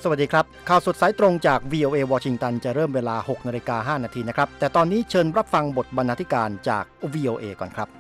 วัสดีครับข่าวสดสายตรงจาก VOA วอชิงตันจะเริ่มเวลา 6:05 น.นะครับแต่ตอนนี้เชิญรับฟังบทบรรณาธิการจาก VOA ก่อนครับ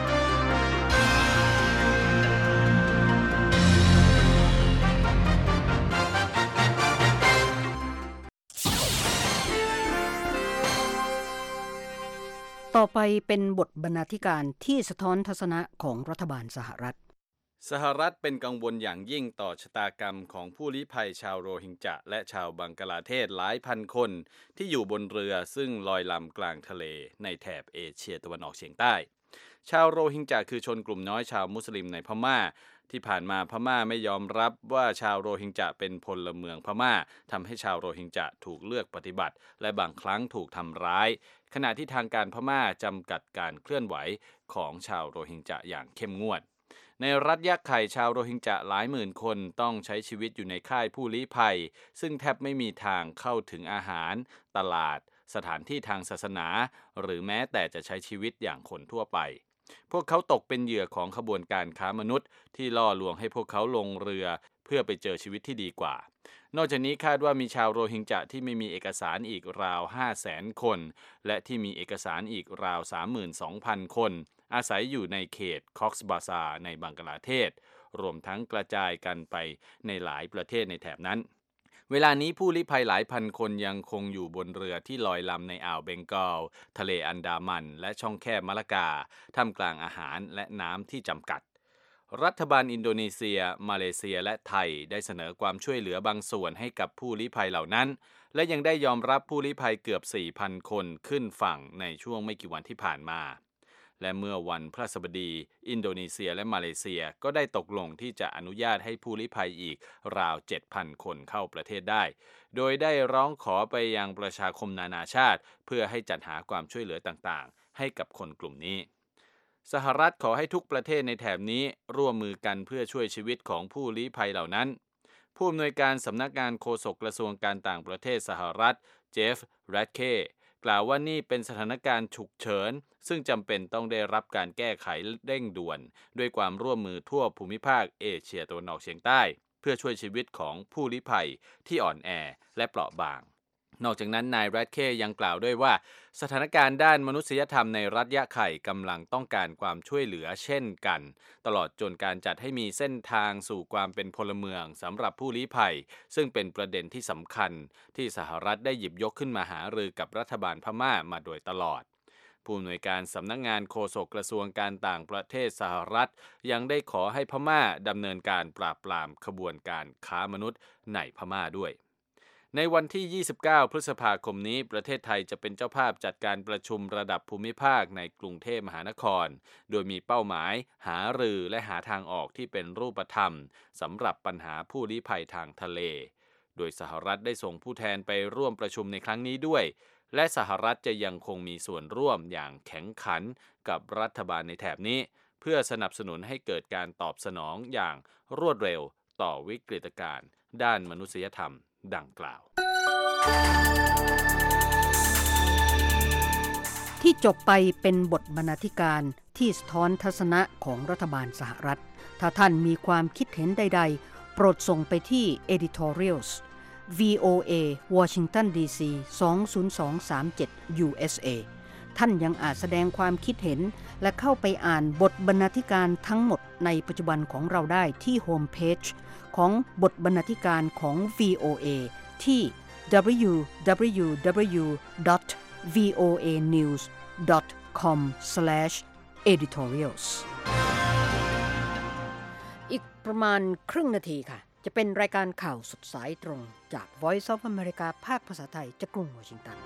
ต่อไปเป็นบทบรรณาธิการที่สะท้อนทัศนะของรัฐบาลสหรัฐเป็นกังวลอย่างยิ่งต่อชะตากรรมของผู้ลี้ภัยชาวโรฮิงญะและชาวบังกลาเทศหลายพันคนที่อยู่บนเรือซึ่งลอยลำกลางทะเลในแถบเอเชียตะวันออกเฉียงใต้ชาวโรฮิงญะคือชนกลุ่มน้อยชาวมุสลิมในพม่าที่ผ่านมาพม่าไม่ยอมรับว่าชาวโรฮิงญะเป็นพลเมืองพม่าทำให้ชาวโรฮิงญะถูกเลือกปฏิบัติและบางครั้งถูกทำร้ายขณะที่ทางการพม่าจำกัดการเคลื่อนไหวของชาวโรฮิงญะอย่างเข้มงวดในรัฐยะไข่ชาวโรฮิงญะหลายหมื่นคนต้องใช้ชีวิตอยู่ในค่ายผู้ลี้ภัยซึ่งแทบไม่มีทางเข้าถึงอาหารตลาดสถานที่ทางศาสนาหรือแม้แต่จะใช้ชีวิตอย่างคนทั่วไปพวกเขาตกเป็นเหยื่อของขบวนการค้ามนุษย์ที่ล่อลวงให้พวกเขาลงเรือเพื่อไปเจอชีวิตที่ดีกว่านอกจากนี้คาดว่ามีชาวโรฮิงญะที่ไม่มีเอกสารอีกราว 500,000 คนและที่มีเอกสารอีกราว 32,000 คนอาศัยอยู่ในเขตคอกซ์บาซาร์ในบังกลาเทศรวมทั้งกระจายกันไปในหลายประเทศในแถบนั้นเวลานี้ผู้ลี้ภัยหลายพันคนยังคงอยู่บนเรือที่ลอยลำในอ่าวเบงกอลทะเลอันดามันและช่องแคบมะละกาท่ามกลางอาหารและน้ำที่จำกัดรัฐบาลอินโดนีเซียมาเลเซียและไทยได้เสนอความช่วยเหลือบางส่วนให้กับผู้ลี้ภัยเหล่านั้นและยังได้ยอมรับผู้ลี้ภัยเกือบ 4,000 คนขึ้นฝั่งในช่วงไม่กี่วันที่ผ่านมาและเมื่อวันพฤหัสบดีอินโดนีเซียและมาเลเซียก็ได้ตกลงที่จะอนุญาตให้ผู้ลี้ภัยอีกราว 7,000 คนเข้าประเทศได้โดยได้ร้องขอไปยังประชาคมนานาชาติเพื่อให้จัดหาความช่วยเหลือต่างๆให้กับคนกลุ่มนี้สหรัฐขอให้ทุกประเทศในแถบนี้ร่วมมือกันเพื่อช่วยชีวิตของผู้ลี้ภัยเหล่านั้นผู้อำนวยการสำนักงานโฆษกกระทรวงการต่างประเทศสหรัฐเจฟแรดเคกล่าวว่านี่เป็นสถานการณ์ฉุกเฉินซึ่งจำเป็นต้องได้รับการแก้ไขเร่งด่วนด้วยความร่วมมือทั่วภูมิภาคเอเชียตะวันออกเฉียงใต้เพื่อช่วยชีวิตของผู้ลี้ภัยที่อ่อนแอและเปราะบางนอกจากนั้นนายแรดเคยังกล่าวด้วยว่าสถานการณ์ด้านมนุษยธรรมในรัฐยะไข่กำลังต้องการความช่วยเหลือเช่นกันตลอดจนการจัดให้มีเส้นทางสู่ความเป็นพลเมืองสำหรับผู้ลี้ภัยซึ่งเป็นประเด็นที่สำคัญที่สหรัฐได้หยิบยกขึ้นมาหารือกับรัฐบาลพม่ามาโดยตลอดผู้อำนวยการสำนักงานโฆษกกระทรวงการต่างประเทศสหรัฐยังได้ขอให้พม่าดำเนินการปราบปรามขบวนการค้ามนุษย์ในพม่าด้วยในวันที่ 29 พฤษภาคมนี้ประเทศไทยจะเป็นเจ้าภาพจัดการประชุมระดับภูมิภาคในกรุงเทพมหานครโดยมีเป้าหมายหารือและหาทางออกที่เป็นรูปธรรมสำหรับปัญหาผู้ลี้ภัยทางทะเลโดยสหรัฐได้ส่งผู้แทนไปร่วมประชุมในครั้งนี้ด้วยและสหรัฐจะยังคงมีส่วนร่วมอย่างแข็งขันกับรัฐบาลในแถบนี้เพื่อสนับสนุนให้เกิดการตอบสนองอย่างรวดเร็วต่อวิกฤตการณ์ด้านมนุษยธรรมดังกล่าวที่จบไปเป็นบทบรรณาธิการที่สะท้อนทัศนะของรัฐบาลสหรัฐถ้าท่านมีความคิดเห็นใดๆโปรดส่งไปที่ editorials VOA Washington DC 20237 USA ท่านยังอาจแสดงความคิดเห็นและเข้าไปอ่านบทบรรณาธิการทั้งหมดในปัจจุบันของเราได้ที่โฮมเพจของบทบรรณาธิการของ VOA ที่ www.voanews.com/editorials อีกประมาณครึ่งนาทีค่ะจะเป็นรายการข่าวสดสายตรงจาก Voice of America ภาคภาษาไทยจากกรุงวอชิงตัน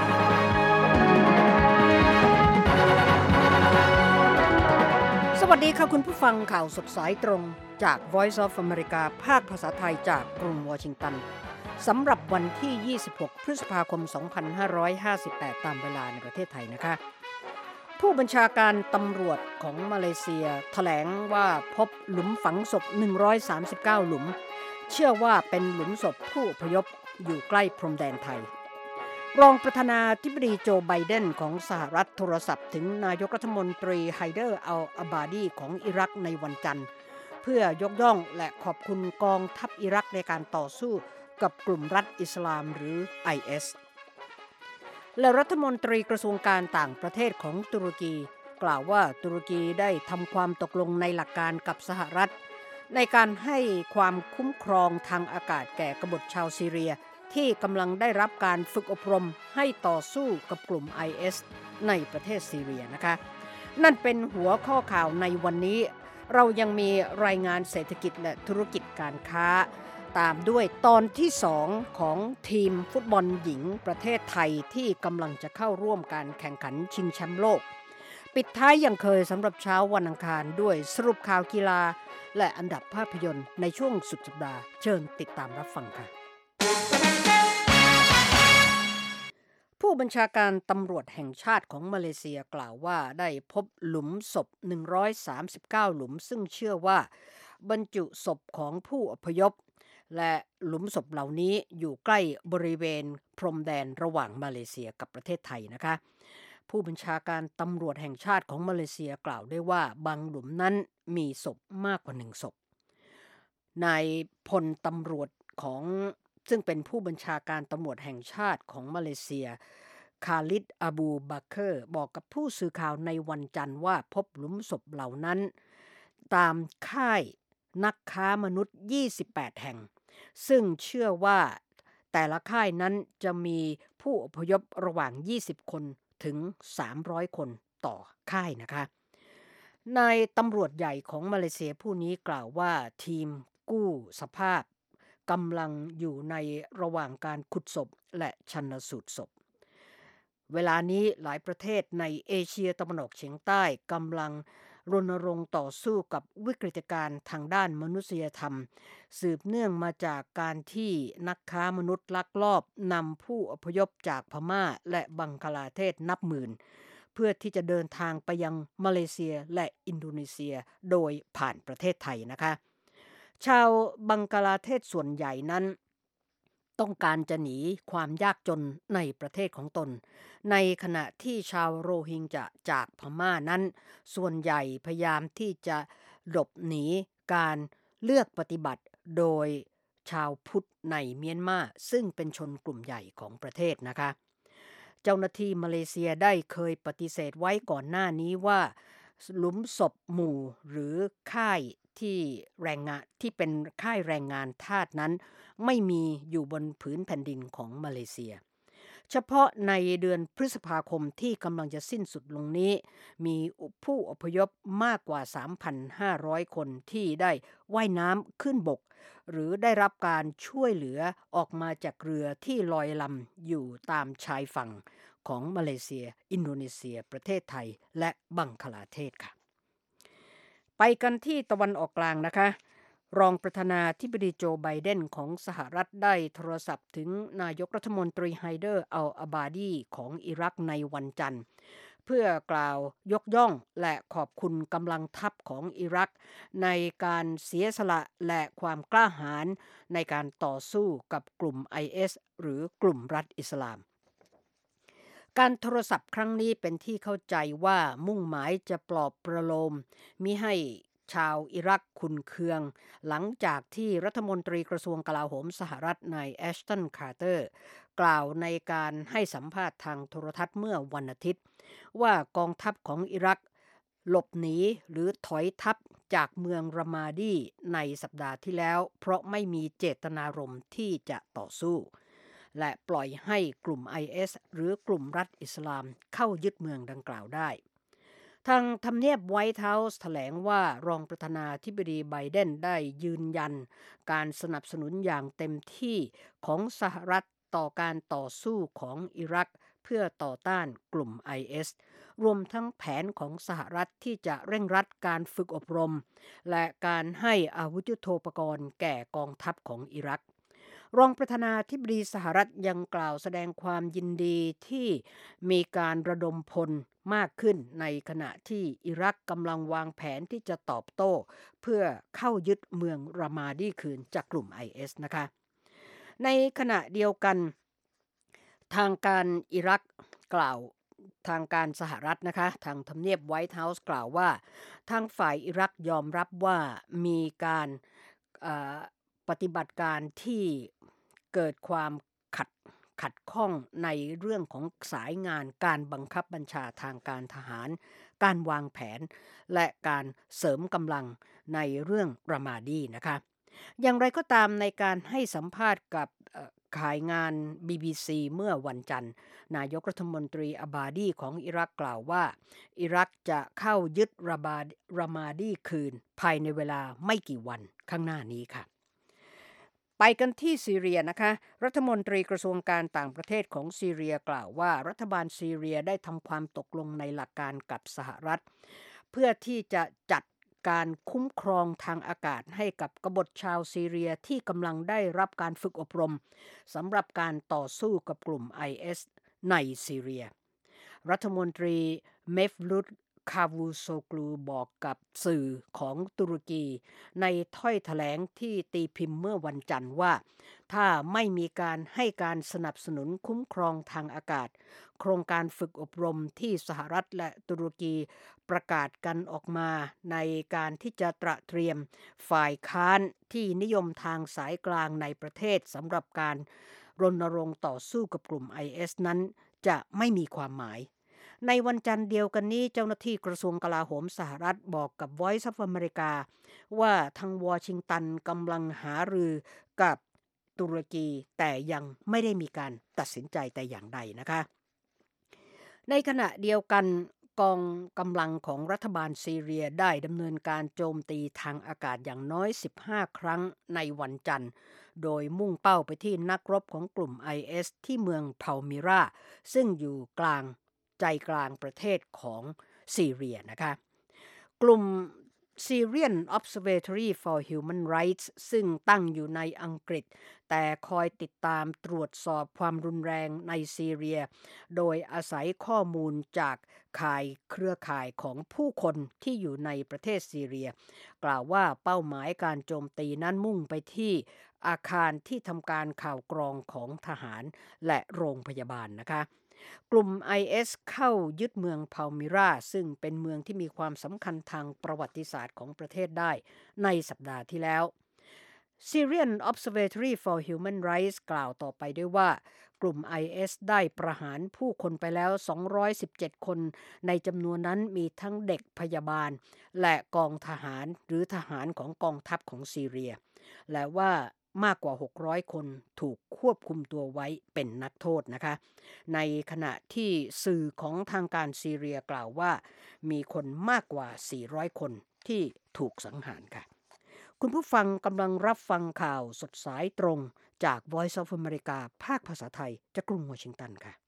สวัสดีค่ะคุณผู้ฟังข่าวสดสายตรงจาก Voice of America ภาคภาษาไทยจากกรุงวอชิงตันสำหรับวันที่ 26 พฤษภาคม 2558 ตามเวลาในประเทศไทยนะคะผู้บัญชาการตำรวจของมาเลเซียแถลงว่าพบหลุมฝังศพ 139 หลุมเชื่อว่าเป็นหลุมศพผู้อพยพอยู่ใกล้พรมแดนไทยรองประธานาธิบดีโจไบเดนของสหรัฐโทรศัพท์ถึงนายกรัฐมนตรีไฮเดอร์อัลอาบาดีของอิรักในวันจันทร์เพื่อยกย่องและขอบคุณกองทัพอิรักในการต่อสู้กับกลุ่มรัฐอิสลามหรือ IS และรัฐมนตรีกระทรวงการต่างประเทศของตุรกีกล่าวว่าตุรกีได้ทำความตกลงในหลักการกับสหรัฐในการให้ความคุ้มครองทางอากาศแก่กบฏชาวซีเรียที่กำลังได้รับการฝึกอบรมให้ต่อสู้กับกลุ่ม IS ในประเทศซีเรียนะคะนั่นเป็นหัวข้อข่าวในวันนี้เรายังมีรายงานเศรษฐกิจและธุรกิจการค้าตามด้วยตอนที่2ของทีมฟุตบอลหญิงประเทศไทยที่กำลังจะเข้าร่วมการแข่งขันชิงแชมป์โลกปิดท้ายอย่างเคยสำหรับเช้าวันอังคารด้วยสรุปข่าวกีฬาและอันดับภาพยนตร์ในช่วงสุดสัปดาห์เชิญติดตามรับฟังค่ะผู้บัญชาการตำรวจแห่งชาติของมาเลเซียกล่าวว่าได้พบหลุมศพ139หลุมซึ่งเชื่อว่าบรรจุศพของผู้อพยพและหลุมศพเหล่านี้อยู่ใกล้บริเวณพรมแดนระหว่างมาเลเซียกับประเทศไทยนะคะผู้บัญชาการตำรวจแห่งชาติของมาเลเซียกล่าวด้วยว่าบางหลุมนั้นมีศพมากกว่า1ศพนายพลตำรวจของซึ่งเป็นผู้บัญชาการตำรวจแห่งชาติของมาเลเซียคาลิดอาบูบักเคอร์บอกกับผู้สื่อข่าวในวันจันทร์ว่าพบหลุมศพเหล่านั้นตามค่ายนักค้ามนุษย์28แห่งซึ่งเชื่อว่าแต่ละค่ายนั้นจะมีผู้อพยพระหว่าง20คนถึง300คนต่อค่ายนะคะนายตำรวจใหญ่ของมาเลเซียผู้นี้กล่าวว่าทีมกู้สภาพกำลังอยู่ในระหว่างการขุดศพและชันสูตรศพเวลานี้หลายประเทศในเอเชียตะวันออกเฉียงใต้กำลังรณรงค์ต่อสู้กับวิกฤตการณ์ทางด้านมนุษยธรรมสืบเนื่องมาจากการที่นักค้ามนุษย์ลักลอบนำผู้อพยพจากพม่าและบังกลาเทศนับหมื่นเพื่อที่จะเดินทางไปยังมาเลเซียและอินโดนีเซียโดยผ่านประเทศไทยนะคะชาวบังกลาเทศส่วนใหญ่นั้นต้องการจะหนีความยากจนในประเทศของตนในขณะที่ชาวโรฮิงญาจากพม่านั้นส่วนใหญ่พยายามที่จะหลบหนีการเลือกปฏิบัติโดยชาวพุทธในเมียนมาซึ่งเป็นชนกลุ่มใหญ่ของประเทศนะคะเจ้าหน้าที่มาเลเซียได้เคยปฏิเสธไว้ก่อนหน้านี้ว่าหลุมศพหมู่หรือค่ายที่แรงงานที่เป็นค่ายแรงงานทาสนั้นไม่มีอยู่บนผืนแผ่นดินของมาเลเซียเฉพาะในเดือนพฤษภาคมที่กำลังจะสิ้นสุดลงนี้มีผู้อพยพมากกว่า 3,500 คนที่ได้ว่ายน้ำขึ้นบกหรือได้รับการช่วยเหลือออกมาจากเรือที่ลอยลำอยู่ตามชายฝั่งของมาเลเซียอินโดนีเซียประเทศไทยและบังกลาเทศค่ะไปกันที่ตะวันออกกลางนะคะรองประธานาธิบดีโจไบเดนของสหรัฐได้โทรศัพท์ถึงนายกรัฐมนตรีไฮเดอร์อัลอาบาดีของอิรักในวันจันทร์เพื่อกล่าวยกย่องและขอบคุณกำลังทัพของอิรักในการเสียสละและความกล้าหาญในการต่อสู้กับกลุ่ม IS หรือกลุ่มรัฐอิสลามการโทรศัพท์ครั้งนี้เป็นที่เข้าใจว่ามุ่งหมายจะปลอบประโลมมิให้ชาวอิรักขุ่นเคืองหลังจากที่รัฐมนตรีกระทรวงกลาโหมสหรัฐนายแอชตันคาร์เตอร์กล่าวในการให้สัมภาษณ์ทางโทรทัศน์เมื่อวันอาทิตย์ว่ากองทัพของอิรักหลบหนีหรือถอยทัพจากเมืองรามาดีในสัปดาห์ที่แล้วเพราะไม่มีเจตนารมณ์ที่จะต่อสู้และปล่อยให้กลุ่ม IS หรือกลุ่มรัฐอิสลามเข้ายึดเมืองดังกล่าวได้ทางทำเนียบไวท์เฮาส์แถลงว่ารองประธานาธิบดีไบเดนได้ยืนยันการสนับสนุนอย่างเต็มที่ของสหรัฐต่อการต่อสู้ของอิรักเพื่อต่อต้านกลุ่ม IS รวมทั้งแผนของสหรัฐที่จะเร่งรัดการฝึกอบรมและการให้อาวุธยุทโธปกรณ์แก่กองทัพของอิรักรองประธานาธิบดีสหรัฐยังกล่าวแสดงความยินดีที่มีการระดมพลมากขึ้นในขณะที่อิรักกำลังวางแผนที่จะตอบโต้เพื่อเข้ายึดเมืองรามาดีคืนจากกลุ่ม IS นะคะในขณะเดียวกันทางการอิรักกล่าวทางการสหรัฐนะคะทางทำเนียบไวท์เฮาส์กล่าวว่าทางฝ่ายอิรักยอมรับว่ามีการปฏิบัติการที่เกิดความขัดข้องในเรื่องของสายงานการบังคับบัญชาทางการทหารการวางแผนและการเสริมกำลังในเรื่องรามาดีนะคะอย่างไรก็ตามในการให้สัมภาษณ์กับข่ายงาน BBC เมื่อวันจันทร์นายกรัฐมนตรีอาบาดีของอิรักกล่าวว่าอิรักจะเข้ายึดรามาดีคืนภายในเวลาไม่กี่วันข้างหน้านี้ค่ะไปกันที่ซีเรียนะคะรัฐมนตรีกระทรวงการต่างประเทศของซีเรียกล่าวว่ารัฐบาลซีเรียได้ทำความตกลงในหลักการกับสหรัฐเพื่อที่จะจัดการคุ้มครองทางอากาศให้กับกบฏชาวซีเรียที่กำลังได้รับการฝึกอบรมสำหรับการต่อสู้กับกลุ่ม IS ในซีเรียรัฐมนตรีเมฟลุตคาวูโซกลูบอกกับสื่อของตุรกีในถ้อยแถลงที่ตีพิมพ์เมื่อวันจันทร์ว่าถ้าไม่มีการให้การสนับสนุนคุ้มครองทางอากาศโครงการฝึกอบรมที่สหรัฐและตุรกีประกาศกันออกมาในการที่จะตระเตรียมฝ่ายค้านที่นิยมทางสายกลางในประเทศสำหรับการรณรงค์ต่อสู้กับกลุ่ม IS นั้นจะไม่มีความหมายในวันจันทร์เดียวกันนี้เจ้าหน้าที่กระทรวงกลาโหมสหรัฐบอกกับ Voice of America ว่าทางวอชิงตันกำลังหารือกับตุรกีแต่ยังไม่ได้มีการตัดสินใจแต่อย่างใดนะคะในขณะเดียวกันกองกำลังของรัฐบาลซีเรียได้ดำเนินการโจมตีทางอากาศอย่างน้อย15ครั้งในวันจันทร์โดยมุ่งเป้าไปที่นักรบของกลุ่ม IS ที่เมืองพาลมิราซึ่งอยู่ใจกลางประเทศของซีเรียนะคะกลุ่ม Syrian Observatory for Human Rights ซึ่งตั้งอยู่ในอังกฤษแต่คอยติดตามตรวจสอบความรุนแรงในซีเรียโดยอาศัยข้อมูลจากเครือข่ายของผู้คนที่อยู่ในประเทศซีเรียกล่าวว่าเป้าหมายการโจมตีนั้นมุ่งไปที่อาคารที่ทำการข่าวกรองของทหารและโรงพยาบาลนะคะกลุ่ม IS เข้ายึดเมืองพาลมิราซึ่งเป็นเมืองที่มีความสำคัญทางประวัติศาสตร์ของประเทศได้ในสัปดาห์ที่แล้ว Syrian Observatory for Human Rights กล่าวต่อไปด้วยว่ากลุ่ม IS ได้ประหารผู้คนไปแล้ว217คนในจำนวนนั้นมีทั้งเด็กพยาบาลและกองทหารหรือทหารของกองทัพของซีเรียและว่ามากกว่า600คนถูกควบคุมตัวไว้เป็นนักโทษนะคะในขณะที่สื่อของทางการซีเรียกล่าวว่ามีคนมากกว่า400คนที่ถูกสังหารค่ะคุณผู้ฟังกำลังรับฟังข่าวสดสายตรงจาก Voice of America ภาคภาษาไทยจากกรุงวอชิงตันค่ะ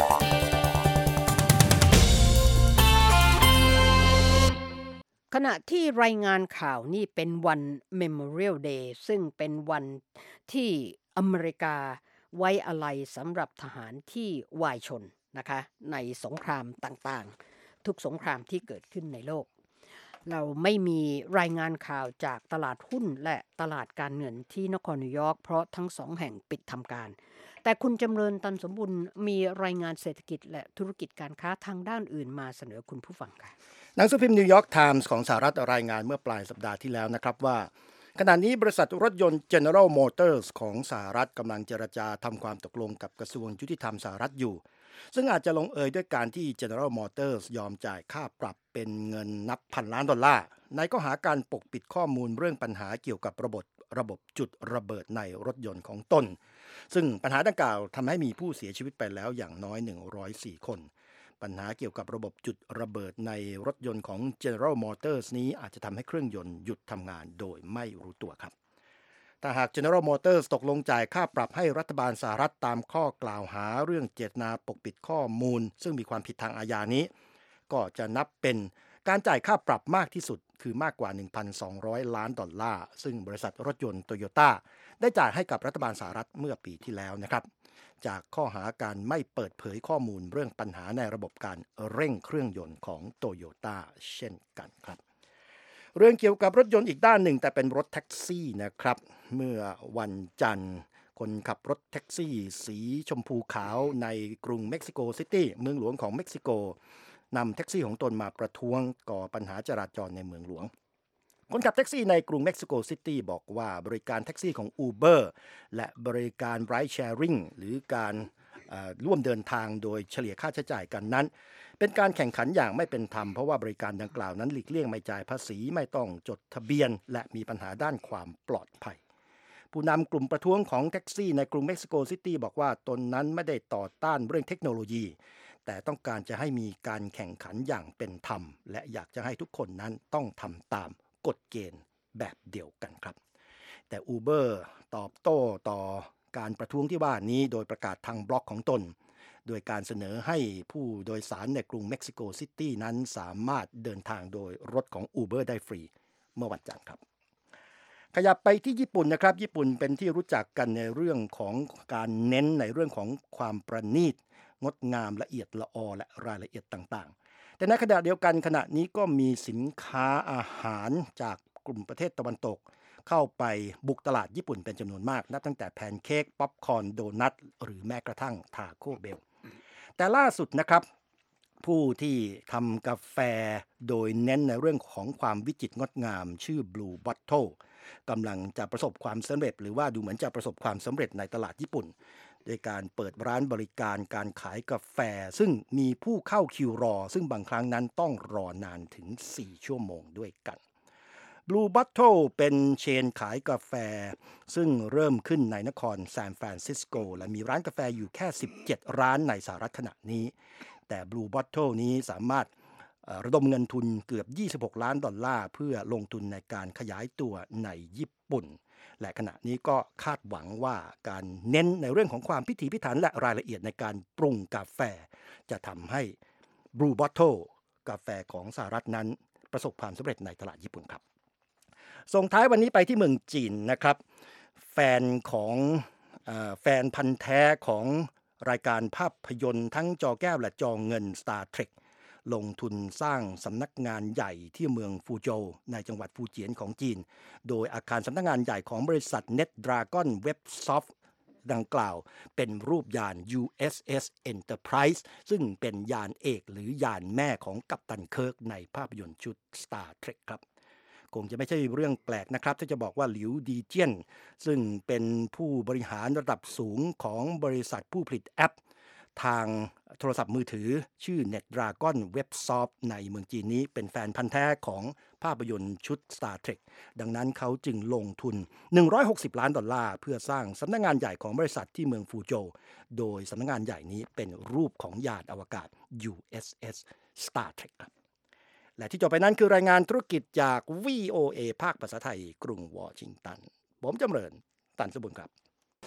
ขณะที่รายงานข่าวนี่เป็นวัน Memorial Day ซึ่งเป็นวันที่อเมริกาไว้อาลัยสำหรับทหารที่วายชนนะคะในสงครามต่างๆทุกสงครามที่เกิดขึ้นในโลกเราไม่มีรายงานข่าวจากตลาดหุ้นและตลาดการเงินที่นครนิวยอร์กเพราะทั้งสองแห่งปิดทำการแต่คุณจำเริญตันสมบุญมีรายงานเศรษฐกิจและธุรกิจการค้าทางด้านอื่นมาเสนอคุณผู้ฟังค่ะหนังสือพิมพ์นิวยอร์กไทมส์ของสหรัฐรายงานเมื่อปลายสัปดาห์ที่แล้วนะครับว่าขณะนี้บริษัทรถยนต์ General Motors ของสหรัฐกำลังเจรจาทำความตกลงกับกระทรวงยุติธรรมสหรัฐอยู่ซึ่งอาจจะลงเอยด้วยการที่ General Motors ยอมจ่ายค่าปรับเป็นเงินนับพันล้านดอลลาร์ในข้อหาการปกปิดข้อมูลเรื่องปัญหาเกี่ยวกับระบบจุดระเบิดในรถยนต์ของตนซึ่งปัญหาดังกล่าวทำให้มีผู้เสียชีวิตไปแล้วอย่างน้อย104คนปัญหาเกี่ยวกับระบบจุดระเบิดในรถยนต์ของ General Motors นี้อาจจะทำให้เครื่องยนต์หยุดทำงานโดยไม่รู้ตัวครับถ้าหาก General Motors ตกลงจ่ายค่าปรับให้รัฐบาลสหรัฐตามข้อกล่าวหาเรื่องเจตนาปกปิดข้อมูลซึ่งมีความผิดทางอาญานี้ก็จะนับเป็นการจ่ายค่าปรับมากที่สุดคือมากกว่า $1,200 ล้านซึ่งบริษัทรถยนต์โตโยต้าได้จ่ายให้กับรัฐบาลสหรัฐเมื่อปีที่แล้วนะครับจากข้อหาการไม่เปิดเผยข้อมูลเรื่องปัญหาในระบบการเร่งเครื่องยนต์ของโตโยต้าเช่นกันครับเรื่องเกี่ยวกับรถยนต์อีกด้านหนึ่งแต่เป็นรถแท็กซี่นะครับเมื่อวันจันทร์คนขับรถแท็กซี่สีชมพูขาวในกรุงเม็กซิโกซิตี้เมืองหลวงของเม็กซิโกนำแท็กซี่ของตนมาประท้วงก่อปัญหาจราจรในเมืองหลวงคนขับแท็กซี่ในกรุงเม็กซิโกซิตี้บอกว่าบริการแท็กซี่ของ Uber และบริการ Ride Sharing หรือการร่วมเดินทางโดยเฉลี่ยค่าใช้จ่ายกันนั้นเป็นการแข่งขันอย่างไม่เป็นธรรมเพราะว่าบริการดังกล่าวนั้นหลีกเลี่ยงไม่จ่ายภาษีไม่ต้องจดทะเบียนและมีปัญหาด้านความปลอดภัยผู้นำกลุ่มประท้วงของแท็กซี่ในกรุงเม็กซิโกซิตี้บอกว่าตนนั้นไม่ได้ต่อต้านเรื่องเทคโนโลยีแต่ต้องการจะให้มีการแข่งขันอย่างเป็นธรรมและอยากจะให้ทุกคนนั้นต้องทำตามกฎเกณฑ์แบบเดียวกันครับแต่ Uber ตอบโต้ต่อการประท้วงที่ว่านี้โดยประกาศทางบล็อกของตนโดยการเสนอให้ผู้โดยสารในกรุงเม็กซิโกซิตี้นั้นสามารถเดินทางโดยรถของ Uber ได้ฟรีเมื่อวันจันทร์ครับขยับไปที่ญี่ปุ่นนะครับญี่ปุ่นเป็นที่รู้จักกันในเรื่องของการเน้นในเรื่องของความประณีตงดงามละเอียดละออและรายละเอียดต่างๆแต่ในขณะเดียวกันขณะนี้ก็มีสินค้าอาหารจากกลุ่มประเทศตะวันตกเข้าไปบุกตลาดญี่ปุ่นเป็นจำนวนมากนับตั้งแต่แพนเค้กป๊อปคอร์นโดนัทหรือแม้กระทั่งทาโก้เบลแต่ล่าสุดนะครับผู้ที่ทำกาแฟโดยเน้นในเรื่องของความวิจิตรงดงามชื่อ Blue Bottle กำลังจะประสบความสำเร็จหรือว่าดูเหมือนจะประสบความสำเร็จในตลาดญี่ปุ่นโดยการเปิดร้านบริการการขายกาแฟซึ่งมีผู้เข้าคิวรอซึ่งบางครั้งนั้นต้องรอนานถึง4ชั่วโมงด้วยกัน Blue Bottle เป็นเชนขายกาแฟซึ่งเริ่มขึ้นในนครซานฟรานซิสโกและมีร้านกาแฟอยู่แค่17ร้านในสหรัฐขณะนี้แต่ Blue Bottle นี้สามารถระดมเงินทุนเกือบ$26 ล้านเพื่อลงทุนในการขยายตัวในญี่ปุ่นและขณะนี้ก็คาดหวังว่าการเน้นในเรื่องของความพิถีพิถันและรายละเอียดในการปรุงกาแฟจะทำให้ Blue Bottle กาแฟของสหรัฐนั้นประสบความสำเร็จในตลาดญี่ปุ่นครับส่งท้ายวันนี้ไปที่เมืองจีนนะครับแฟนพันธุ์แท้ของรายการภาพยนตร์ทั้งจอแก้วและจอเงิน Star Trek ลงทุนสร้างสำนักงานใหญ่ที่เมืองฟูโจวในจังหวัดฟูเจียนของจีนโดยอาคารสำนักงานใหญ่ของบริษัท NetDragon Websoft ดังกล่าวเป็นรูปยาน USS Enterprise ซึ่งเป็นยานเอกหรือยานแม่ของกัปตันเคิร์กในภาพยนตร์ชุด Star Trek ครับคงจะไม่ใช่เรื่องแปลกนะครับที่จะบอกว่าหลิวดีเจี้ยนซึ่งเป็นผู้บริหารระดับสูงของบริษัทผู้ผลิตแอปทางโทรศัพท์มือถือชื่อ NetDragon Websoft ในเมืองจีนนี้เป็นแฟนพันธุ์แท้ของภาพยนตร์ชุด Star Trek ดังนั้นเขาจึงลงทุน$160 ล้านเพื่อสร้างสำนักงานใหญ่ของบริษัทที่เมืองฟูโจวโดยสำนักงานใหญ่นี้เป็นรูปของยานอวกาศ USS Star Trek ครับและที่จบไปนั้นคือรายงานธุรกิจจาก VOA ภาคภาษาไทยกรุงวอชิงตันผมจำเริญตันสมบูรณ์ครับ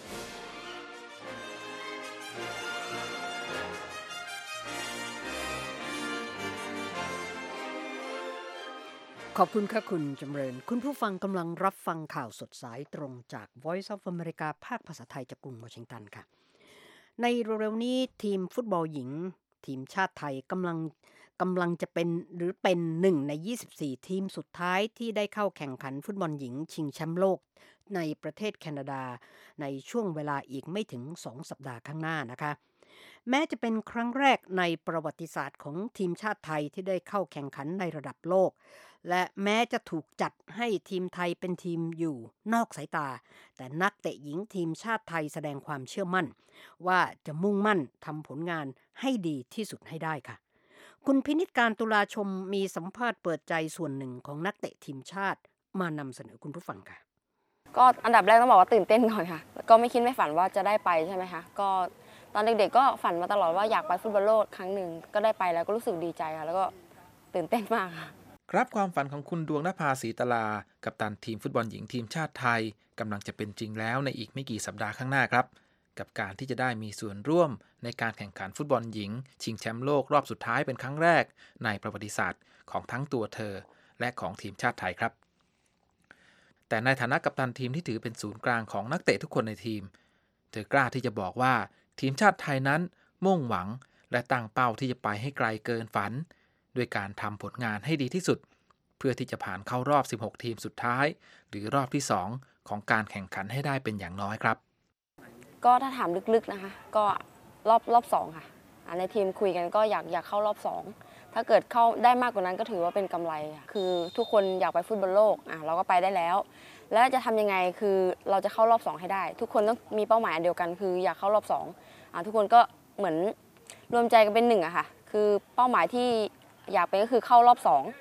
ขอบคุณค่ะคุณจำเริญคุณผู้ฟังกำลังรับฟังข่าวสดสายตรงจาก Voice of America ภาคภาษาไทยจากกรุงวอชิงตันค่ะในเร็วๆนี้ทีมฟุตบอลหญิงทีมชาติไทยกำลังจะเป็นหรือเป็น1ใน24ทีมสุดท้ายที่ได้เข้าแข่งขันฟุตบอลหญิงชิงแชมป์โลกในประเทศแคนาดาในช่วงเวลาอีกไม่ถึง2สัปดาห์ข้างหน้านะคะแม้จะเป็นครั้งแรกในประวัติศาสตร์ของทีมชาติไทยที่ได้เข้าแข่งขันในระดับโลกและแม้จะถูกจัดให้ทีมไทยเป็นทีมอยู่นอกสายตาแต่นักเตะหญิงทีมชาติไทยแสดงความเชื่อมั่นว่าจะมุ่งมั่นทำผลงานให้ดีที่สุดให้ได้ค่ะคุณพินิจการตุลาชมมีสัมภาษณ์เปิดใจส่วนหนึ่งของนักเตะทีมชาติมานำเสนอคุณผู้ฟังค่ะก็อันดับแรกต้องบอกว่าตื่นเต้นก่อนค่ะก็ไม่คิดไม่ฝันว่าจะได้ไปใช่ไหมคะก็ตอนเด็กๆก็ฝันมาตลอดว่าอยากไปฟุตบอลโลกครั้งหนึ่งก็ได้ไปแล้วก็รู้สึกดีใจค่ะแล้วก็ตื่นเต้นมากค่ะครับความฝันของคุณดวงนภาศรีตลากัปตันทีมฟุตบอลหญิงทีมชาติไทยกำลังจะเป็นจริงแล้วในอีกไม่กี่สัปดาห์ข้างหน้าครับกับการที่จะได้มีส่วนร่วมในการแข่งขันฟุตบอลหญิงชิงแชมป์โลกรอบสุดท้ายเป็นครั้งแรกในประวัติศาสตร์ของทั้งตัวเธอและของทีมชาติไทยครับแต่ในฐานะกัปตันทีมที่ถือเป็นศูนย์กลางของนักเตะทุกคนในทีมเธอกล้าที่จะบอกว่าทีมชาติไทยนั้นมุ่งหวังและตั้งเป้าที่จะไปให้ไกลเกินฝันด้วยการทำผลงานให้ดีที่สุดเพื่อที่จะผ่านเข้ารอบ16ทีมสุดท้ายหรือรอบที่2ของการแข่งขันให้ได้เป็นอย่างน้อยครับก็ถ้าถามลึกๆนะคะก็รอบ2ค่ะในทีมคุยกันก็อยากเข้ารอบ2ถ้าเกิดเข้าได้มากกว่านั้นก็ถือว่าเป็นกำไรคือทุกคนอยากไปฟุตบอลโลกเราก็ไปได้แล้วแล้วจะทำยังไงคือเราจะเข้ารอบ2ให้ได้ทุกคนต้องมีเป้าหมายอันเดียวกันคืออยากเข้ารอบ2ทุกคนก็เหมือนรวมใจกันเป็น1ค่ะคือเป้าหมายที่อยากไปก็คือเข้ารอบ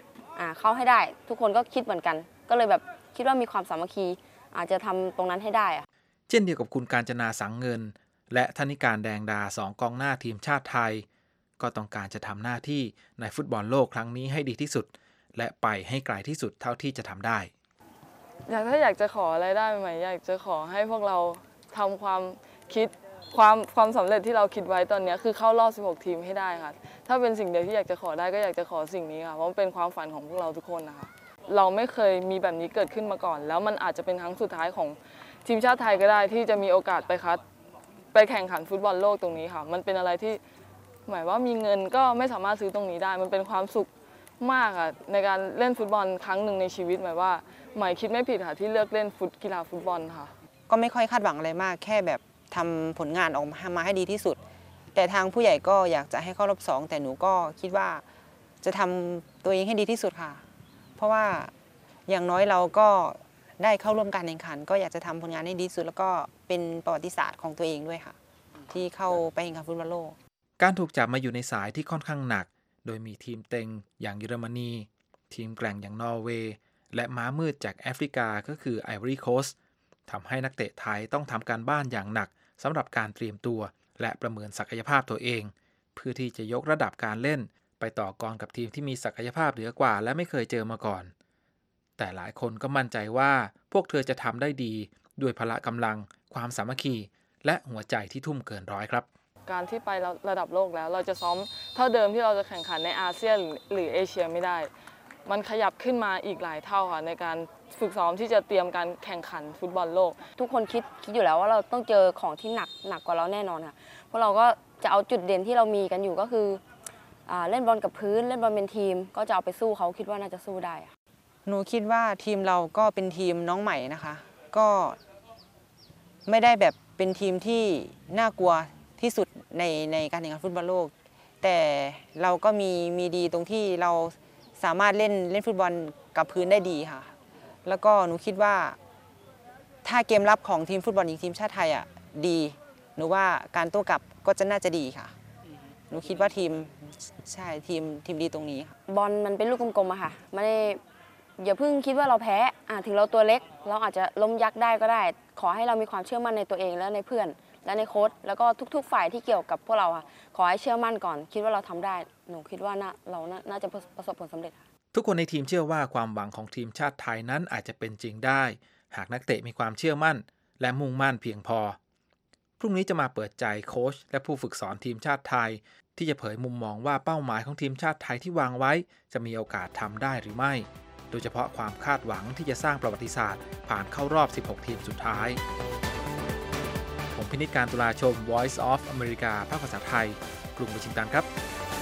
2เข้าให้ได้ทุกคนก็คิดเหมือนกันก็เลยแบบคิดว่ามีความสามัคคีอาจจะทำตรงนั้นให้ได้เช่นเดียวกับคุณกาญจนาสังเงินและธนิการแดงดา2กองหน้าทีมชาติไทยก็ต้องการจะทำหน้าที่ในฟุตบอลโลกครั้งนี้ให้ดีที่สุดและไปให้ไกลที่สุดเท่าที่จะทำได้ถ้าอยากจะขออะไรได้ไหมอยากจะขอให้พวกเราทำความคิดความสำเร็จที่เราคิดไว้ตอนนี้คือเข้ารอบ16ทีมให้ได้ค่ะถ้าเป็นสิ่งเดียวที่อยากจะขอได้ก็อยากจะขอสิ่งนี้ค่ะเพราะมันเป็นความฝันของพวกเราทุกคนนะคะเราไม่เคยมีแบบนี้เกิดขึ้นมาก่อนแล้วมันอาจจะเป็นครั้งสุดท้ายของทีมชาติไทยก็ได้ที่จะมีโอกาสไปแข่งขันฟุตบอลโลกตรงนี้ค่ะมันเป็นอะไรที่หมายว่ามีเงินก็ไม่สามารถซื้อตรงนี้ได้มันเป็นความสุขมากค่ะในการเล่นฟุตบอลครั้งหนึ่งในชีวิตหมายว่าหมายคิดไม่ผิดค่ะที่เลือกเล่นกีฬาฟุตบอลค่ะก็ไม่ค่อยคาดหวังอะไรมากแค่แบบทำผลงานออกมาให้ดีที่สุดแต่ทางผู้ใหญ่ก็อยากจะให้เข้ารอบ2แต่หนูก็คิดว่าจะทำตัวเองให้ดีที่สุดค่ะเพราะว่าอย่างน้อยเราก็ได้เข้าร่วมการแข่งขันก็อยากจะทำผลงานให้ดีที่สุดแล้วก็เป็นประวัติศาสตร์ของตัวเองด้วยค่ะที่เข้าไปแข่งขันฟุตบอลโลกการถูกจับมาอยู่ในสายที่ค่อนข้างหนักโดยมีทีมเต็งอย่างเยอรมนีทีมแกร่งอย่างนอร์เวย์และม้ามืดจากแอฟริกาก็คือไอวอรี่โคสต์ทำให้นักเตะไทยต้องทำการบ้านอย่างหนักสำหรับการเตรียมตัวและประเมินศักยภาพตัวเองเพื่อที่จะยกระดับการเล่นไปต่อกรกับทีมที่มีศักยภาพเหนือกว่าและไม่เคยเจอมาก่อนแต่หลายคนก็มั่นใจว่าพวกเธอจะทำได้ดีด้วยพละกำลังความสามัคคีและหัวใจที่ทุ่มเกินร้อยครับการที่ไประดับโลกแล้วเราจะซ้อมเท่าเดิมที่เราจะแข่งขันในอาเซียนหรือเอเชียไม่ได้มันขยับขึ้นมาอีกหลายเท่าค่ะในการฝึกซ้อมที่จะเตรียมการแข่งขันฟุตบอลโลกทุกคนคิดอยู่แล้วว่าเราต้องเจอของที่หนักกว่าเราแน่นอนค่ะเพราะเราก็จะเอาจุดเด่นที่เรามีกันอยู่ก็คือเล่นบอลกับพื้นเล่นบอลเป็นทีมก็จะเอาไปสู้เขาคิดว่าน่าจะสู้ได้หนูคิดว่าทีมเราก็เป็นทีมน้องใหม่นะคะก็ไม่ได้แบบเป็นทีมที่น่ากลัวที่สุดในการแข่งขันฟุตบอลโลกแต่เราก็มีดีตรงที่เราสามารถเล่นฟุตบอลกับพื้นได้ดีค่ะแล้วก็หนูคิดว่าถ้าเกมรับของทีมฟุตบอลหญิงทีมชาติไทยดีหนูว่าการโต้กลับก็จะน่าจะดีค่ะหนูคิดว่าทีมดีตรงนี้ค่ะบอลมันเป็นลูกกลมๆอะค่ะไม่ได้อย่าเพิ่งคิดว่าเราแพ้ถึงเราตัวเล็กเราอาจจะล้มยักษ์ได้ก็ได้ขอให้เรามีความเชื่อมั่นในตัวเองและในเพื่อนและในโค้ชแล้วก็ทุกๆฝ่ายที่เกี่ยวกับพวกเราค่ะขอให้เชื่อมั่นก่อนคิดว่าเราทำได้หนูคิดว่าเราน่าจะประสบผลสำเร็จทุกคนในทีมเชื่อว่าความหวังของทีมชาติไทยนั้นอาจจะเป็นจริงได้หากนักเตะมีความเชื่อมั่นและมุ่งมั่นเพียงพอพรุ่งนี้จะมาเปิดใจโค้ชและผู้ฝึกสอนทีมชาติไทยที่จะเผยมุมมองว่าเป้าหมายของทีมชาติไทยที่วางไว้จะมีโอกาสทำได้หรือไม่โดยเฉพาะความคาดหวังที่จะสร้างประวัติศาสตร์ผ่านเข้ารอบ16ทีมสุดท้ายผมพินิจการตุลาชม Voice of America ภาคภาษาไทยกรุงวอชิงตันครับ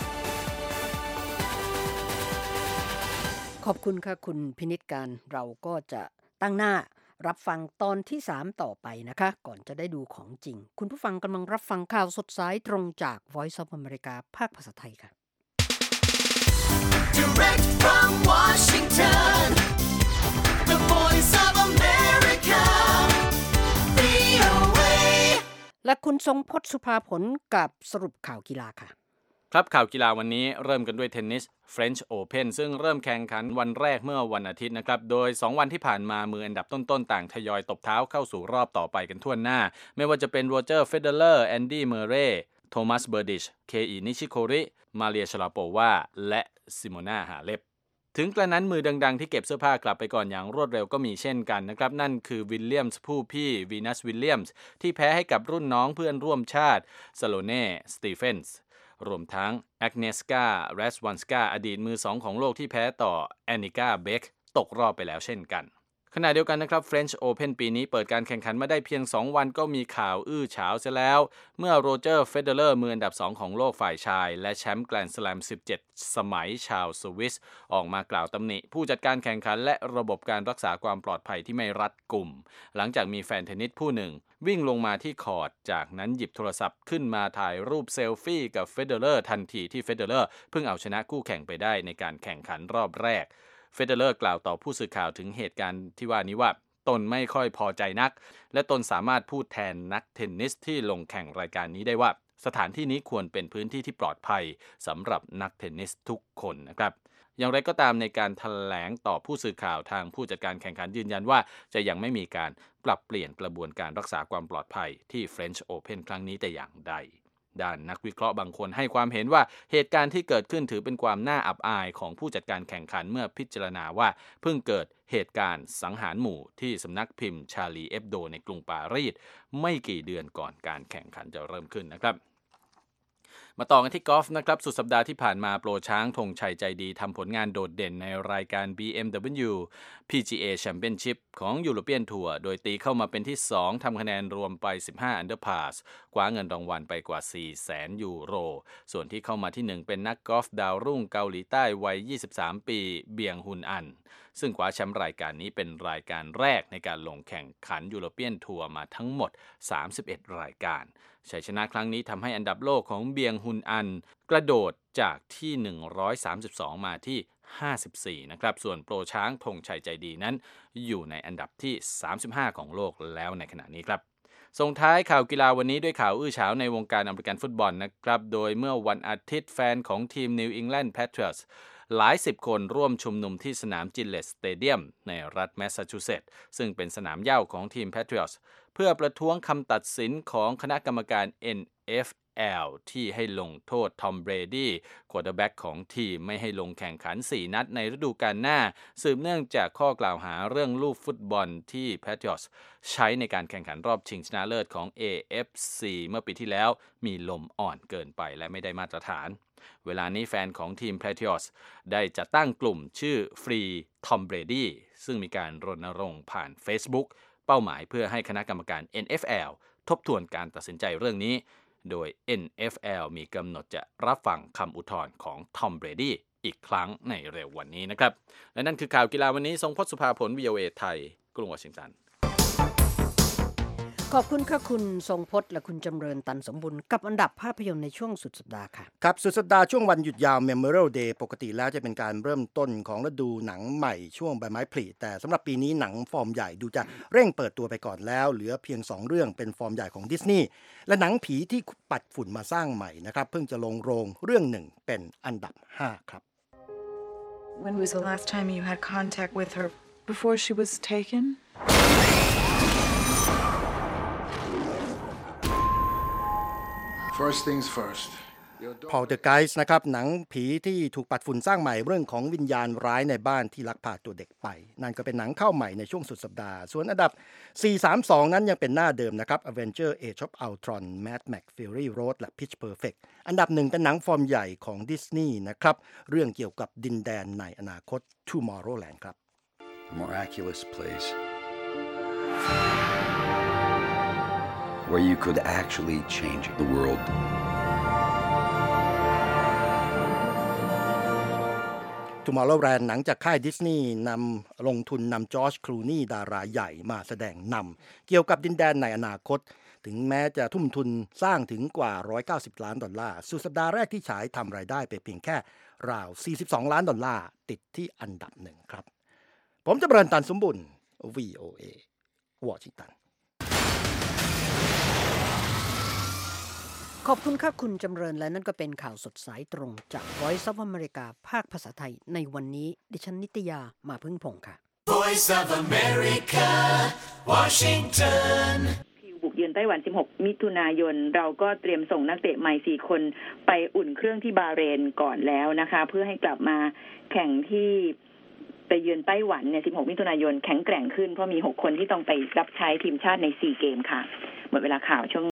ขอบคุณค่ะคุณพินิจการเราก็จะตั้งหน้ารับฟังตอนที่3ต่อไปนะคะก่อนจะได้ดูของจริงคุณผู้ฟังกำลังรับฟังข่าวสดสายตรงจาก Voice of America ภาคภาษาไทยค่ะ Direct from Washington, the Voice of America, VOA และคุณทรงพจน์สุภาผลกับสรุปข่าวกีฬาค่ะครับข่าวกีฬาวันนี้เริ่มกันด้วยเทนนิส French Open ซึ่งเริ่มแข่งขันวันแรกเมื่อวันอาทิตย์นะครับโดย2วันที่ผ่านมามืออันดับต้นๆต่างทยอยตบเท้าเข้าสู่รอบต่อไปกันทั่วหน้าไม่ว่าจะเป็นโรเจอร์เฟเดเลอร์แอนดี้เมเรย์โทมัสเบอร์ดิชเคอินิชิโคริมาเรียชลาโปวาและซิโมนาฮาเลปถึงกระนั้นมือดังๆที่เก็บเสื้อผ้ากลับไปก่อนอย่างรวดเร็วก็มีเช่นกันนะครับนั่นคือวิลเลียมส์ผู้พี่วีนัสวิลเลียมส์ที่แพ้ให้กับรุ่นน้องเพื่อนร่วมชาติสโลเน่สตีเฟนส์รวมทั้งแอกเนสกาแรสวันสกาอดีตมือสองของโลกที่แพ้ต่อแอนนิกาเบคตกรอบไปแล้วเช่นกันขณะเดียวกันนะครับ French Open ปีนี้เปิดการแข่งขันมาได้เพียง2วันก็มีข่าวอื้อฉาวซะแล้วเมื่อโรเจอร์เฟเดเลอร์มืออันดับ2ของโลกฝ่ายชายและแชมป์แกรนด์สแลม17สมัยชาวสวิสออกมากล่าวตำหนิผู้จัดการแข่งขันและระบบการรักษาความปลอดภัยที่ไม่รัดกุมหลังจากมีแฟนเทนนิสผู้หนึ่งวิ่งลงมาที่คอร์ตจากนั้นหยิบโทรศัพท์ขึ้นมาถ่ายรูปเซลฟี่กับเฟเดเลอร์ทันทีที่เฟเดเลอร์เพิ่งเอาชนะคู่แข่งไปได้ในการแข่งขันรอบแรกเฟเดเลอร์กล่าวต่อผู้สื่อข่าวถึงเหตุการณ์ที่ว่านี้ว่าตนไม่ค่อยพอใจนักและตนสามารถพูดแทนนักเทนนิสที่ลงแข่งรายการนี้ได้ว่าสถานที่นี้ควรเป็นพื้นที่ที่ปลอดภัยสำหรับนักเทนนิสทุกคนนะครับอย่างไรก็ตามในการแถลงต่อผู้สื่อข่าวทางผู้จัดการแข่งขันยืนยันว่าจะยังไม่มีการปรับเปลี่ยนกระบวนการรักษาความปลอดภัยที่ French Open ครั้งนี้แต่อย่างใดด้านนักวิเคราะห์บางคนให้ความเห็นว่าเหตุการณ์ที่เกิดขึ้นถือเป็นความน่าอับอายของผู้จัดการแข่งขันเมื่อพิจารณาว่าเพิ่งเกิดเหตุการณ์สังหารหมู่ที่สำนักพิมพ์ชาลีเอฟโดในกรุงปารีสไม่กี่เดือนก่อนการแข่งขันจะเริ่มขึ้นนะครับมาต่อกันที่กอล์ฟนะครับสุดสัปดาห์ที่ผ่านมาโปรช้างธงชัยใจดีทำผลงานโดดเด่นในรายการ BMW PGA Championship ของ European Tour โดยตีเข้ามาเป็นที่2ทำคะแนนรวมไป15 อันเดอร์พาสคว้าเงินรางวัลไปกว่า 400,000 ยูโรส่วนที่เข้ามาที่1เป็นนักกอล์ฟดาวรุ่งเกาหลีใต้วัย23 ปีเบียงฮุนอันซึ่งคว้าแชมป์รายการนี้เป็นรายการแรกในการลงแข่งขัน European Tour มาทั้งหมด31รายการชัยชนะครั้งนี้ทำให้อันดับโลกของเบียงฮุนอันกระโดดจากที่132มาที่54นะครับส่วนโปรช้างธงชัยใจดีนั้นอยู่ในอันดับที่35ของโลกแล้วในขณะนี้ครับส่งท้ายข่าวกีฬาวันนี้ด้วยข่าวอื้อฉาวในวงการอเมริกันฟุตบอลนะครับโดยเมื่อวันอาทิตย์แฟนของทีม New England Patriots หลายสิบคนร่วมชุมนุมที่สนามจิลเลตสเตเดียมในรัฐแมสซาชูเซตส์ซึ่งเป็นสนามเหย้าของทีม Patriots เพื่อประท้วงคำตัดสินของคณะกรรมการ NFL ที่ให้ลงโทษทอม เบรดี้ควอเตอร์แบ็กของทีมไม่ให้ลงแข่งขัน4นัดในฤดูกาลหน้าสืบเนื่องจากข้อกล่าวหาเรื่องลูกฟุตบอลที่ Patriots ใช้ในการแข่งขันรอบชิงชนะเลิศของ AFC เมื่อปีที่แล้วมีลมอ่อนเกินไปและไม่ได้มาตรฐานเวลานี้แฟนของทีม Patriots ได้จัดตั้งกลุ่มชื่อ Free Tom Brady ซึ่งมีการรณรงค์ผ่าน Facebook เป้าหมายเพื่อให้คณะกรรมการ NFL ทบทวนการตัดสินใจเรื่องนี้โดย NFL มีกำหนดจะรับฟังคำอุทธรณ์ของทอม เบรดี้อีกครั้งในเร็ววันนี้นะครับและนั่นคือข่าวกีฬาวันนี้ทรงพจน์สุภาผล VOA ไทยกรุงวอชิงตันขอบคุณค่ะคุณทรงพจน์และคุณจำเริญตันสมบุญกับอันดับภาพยนตร์ในช่วงสุดสัปดาห์ค่ะครับสุดสัปดาห์ช่วงวันหยุดยาว Memorial Day ปกติแล้วจะเป็นการเริ่มต้นของฤดูหนังใหม่ช่วงใบไม้ผลิแต่สำหรับปีนี้หนังฟอร์มใหญ่ดูจะเร่งเปิดตัวไปก่อนแล้วเหลือเพียง2เรื่องเป็นฟอร์มใหญ่ของดิสนีย์และหนังผีที่ปัดฝุ่นมาสร้างใหม่นะครับเพิ่งจะลงโรงเรื่องหนึ่งเป็นอันดับ5ครับ When was the last time you had contact with her before she was taken? First things first. Poltergeist นะครับหนังผีที่ถูกปัดฝุ่นสร้างใหม่เรื่องของวิญญาณร้ายในบ้านที่ลักพาตัวเด็กไปนั่นก็เป็นหนังเข้าใหม่ในช่วงสุดสัปดาห์ส่วนอันดับ432นั้นยังเป็นหน้าเดิมนะครับ Avenger Age of Ultron Mad Max Fury Road และ Pitch Perfect อันดับ1เป็นหนังฟอร์มใหญ่ของดิสนีย์นะครับเรื่องเกี่ยวกับดินแดนในอนาคต Tomorrowland ครับ A miraculous place where you could actually change the world. Tomorrowland หนังจากค่ายดิสนีย์ลงทุนนำจอร์จ คลูนีย์ดาราใหญ่มาแสดงนำเกี่ยวกับดินแดนในอนาคตถึงแม้จะทุ่มทุนสร้างถึงกว่า$190 ล้านสุดสัปดาห์แรกที่ฉายทำรายได้ไปเพียงแค่ราว$42 ล้านติดที่อันดับ1ครับผมจะเริญตันสมบุญ VOA วอชิงตันขอบคุณค่ะคุณจำเริญและนั่นก็เป็นข่าวสดสายตรงจาก Voice of America ภาคภาษาไทยในวันนี้ดิฉันนิตยามาพึ่งพงษ์ค่ะ Voice of America Washington ผิวบุกเยือนไต้หวัน16มิถุนายนเราก็เตรียมส่งนักเตะใหม่4คนไปอุ่นเครื่องที่บาห์เรนก่อนแล้วนะคะเพื่อให้กลับมาแข่งที่ไปเยือนไต้หวันเนี่ย16มิถุนายนแข็งแกร่งขึ้นเพราะมี6คนที่ต้องไปรับใช้ทีมชาติใน4เกมค่ะหมดเวลาข่าวช่วง